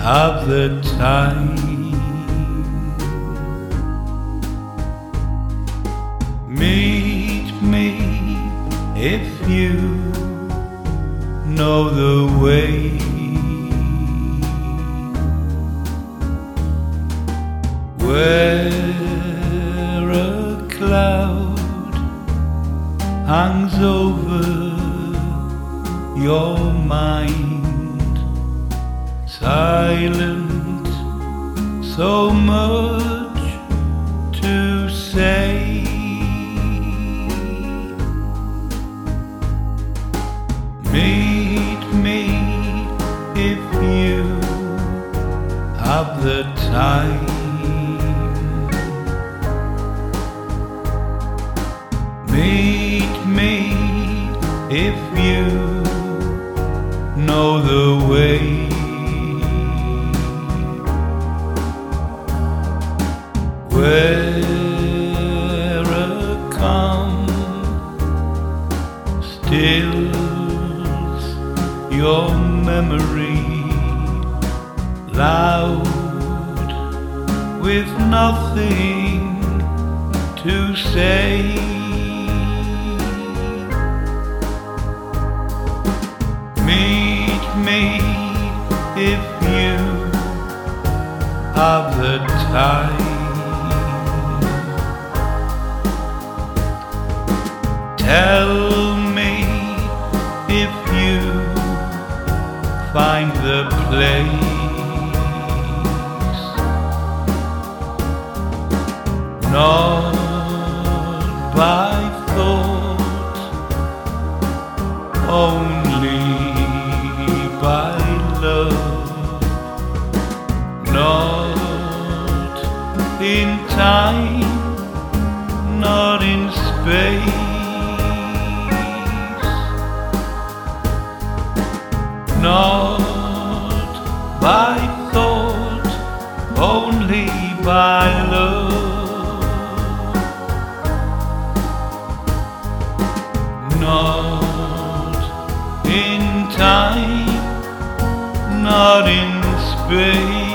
have the time. Meet me if you know the way. Where a cloud hangs over your mind, silent, so much to say. Meet me if you have the time. Meet me if you know the way. Where a calm stills your memory, loud with nothing to say. Meet me if you have the time. Tell me if you find the place. Not by thought, only by love. Not in time, not in space. Not by thought, only by love. Not in time, not in space.